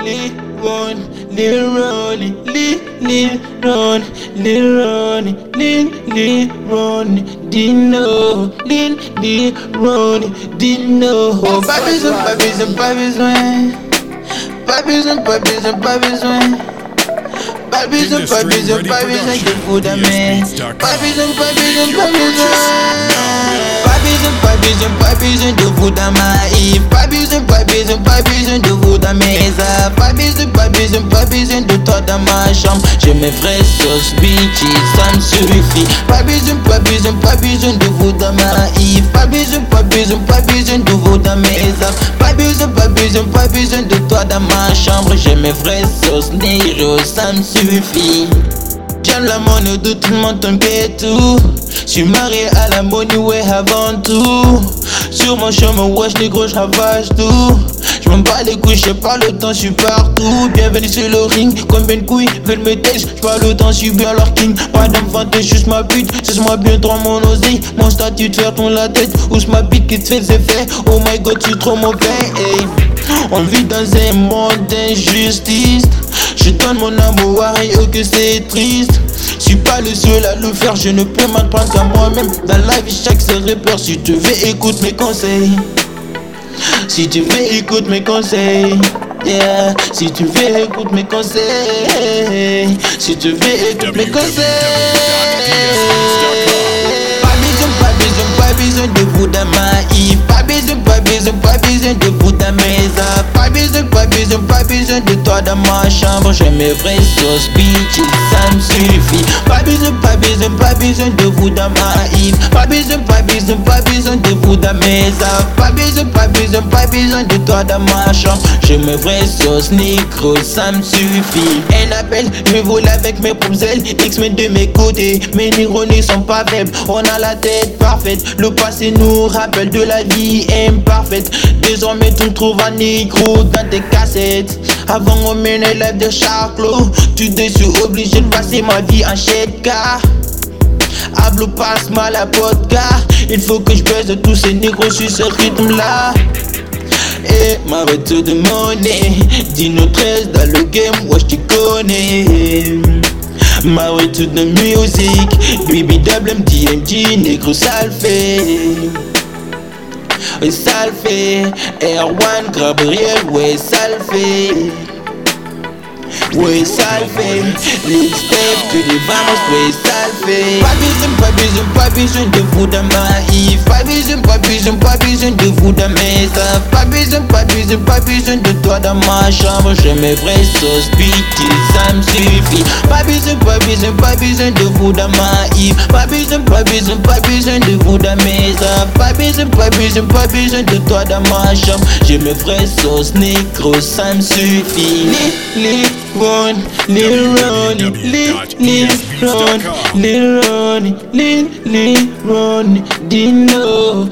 Lil Ronnie, Dino, Dino. Pas besoin, pas besoin, pas besoin. Pas besoin, pas besoin, pas besoin. Pas besoin, pas besoin, pas besoin de vous d'amener. Pas besoin, pas besoin, pas besoin. Pas besoin, pas besoin, pas besoin de vous dans ma Yves. Pas besoin, pas besoin, pas besoin de vous dans mes affaires. Pas besoin, pas besoin, pas besoin de toi dans ma chambre. Je mes vraies sauces, bitches, ça me suffit. Pas besoin, pas besoin, pas besoin de vous dans ma Yves. Pas besoin, pas besoin, pas besoin de vous dans mes affaires. Pas besoin, pas besoin, pas besoin de toi dans ma chambre. Je mes vraies sauces, négro, ça me suffit. J'aime la monnaie de tout le monde, t'inquiète tout. J'suis marié à la money, ouais, avant tout. Sur mon chemin, wesh, négro, j'ravage tout. J'm'en bats les couilles, j'ai pas le temps, j'suis partout. Bienvenue sur le ring, combien de couilles veulent me tester. J'pas le temps, j'suis bien leur king. Pas d'enfant, t'es juste ma pute. Cesse-moi bien trop mon oseille. Mon statut te faire ton la tête. Ou ma bite qui te fait ses faits. Oh my god, tu trop mauvais, hey. On vit dans un monde d'injustice. Je donne mon amour à rien que c'est triste. Je suis pas le seul à le faire, je ne peux m'en prendre qu'à moi-même. Dans la vie chaque seul repère. Si tu veux écoute mes conseils. Si tu veux écoute mes conseils. Yeah. Si tu veux écoute mes conseils. Si tu veux écoute mes conseils. Pas besoin, pas besoin, pas besoin de vous dans ma Yves. Pas besoin, pas besoin, pas besoin de vous dans mes affaires. Pas besoin, pas besoin, pas besoin de toi dans ma chambre. J'aime mes vraies sauces, bitches, ça me suffit. Pas besoin, pas besoin, pas besoin de vous dans ma Yves. Pas besoin, pas besoin, pas besoin de vous dans mes affaires. Pas besoin, pas besoin, pas besoin de toi dans ma chambre. J'aime mes vraies sauces, négro, ça me suffit. Un appel, je voler avec mes propres ailes. X-Men de mes côtés, mes négros ne sont pas faibles. On a la tête parfaite, le passé nous rappelle de la vie imparfaite. Désormais tu me trouves un négro dans tes cassettes. Avant on menait live de Charclos. Tu suis obligé de passer ma vie en chèque car Hablo passe mal la vodka. Il faut que je baise tous ces négros sur ce rythme là. Et ma retour de monnaie. Dino 13 dans le game, ouais j'te connais. Ma retour de musique. Baby double MDMG, négro ça le fait. Ouais ça le fait. R1 Gabriel, ouais ça le fait. Ouais ça le fait. Les steps que les vamos, ouais ça le fait. Pas besoin, pas besoin, pas besoin de vous dans ma Yves. Pas besoin, pas besoin, pas besoin de vous dans mes affaires. Pas besoin, pas besoin, pas besoin de toi dans ma chambre. J'aime mes vraies sauces, bitches, ça me suffit. Pas besoin, pas besoin, pas besoin de vous dans ma Yves. Pas besoin, pas besoin, pas besoin de vous dans mes affaires. Pas besoin, pas besoin, pas besoin de toi dans ma chambre. J'aime mes vraies sauces, négro, ça me suffit. Lil Ronnie, Dino,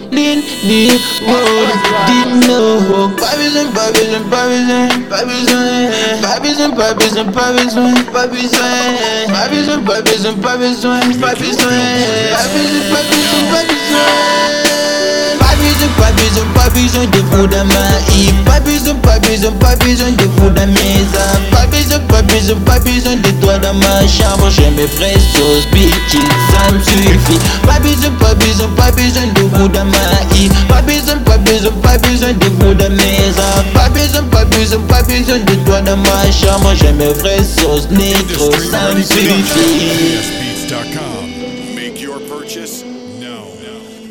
Dino. Pas besoin, pas besoin, pas besoin, pas besoin, pas besoin, pas besoin, pas besoin, pas besoin, pas besoin, pas besoin, pas besoin, pas besoin, pas besoin, pas besoin, pas besoin. Pas besoin, pas besoin de vous dans ma Yves. Pas besoin, pas besoin, pas besoin de vous dans mes affaires. Pas besoin, pas besoin, pas besoin de toi dans ma chambre. J'aime mes vraies sauces, bitches, ça me suffit. Pas besoin, pas besoin, pas besoin de vous dans ma Yves. Pas besoin, pas besoin, pas besoin de vous dans mes affaires. Pas besoin, pas besoin, pas besoin de toi dans ma chambre. J'aime mes vraies sauces, négro, ça me suffit. Make your purchase now.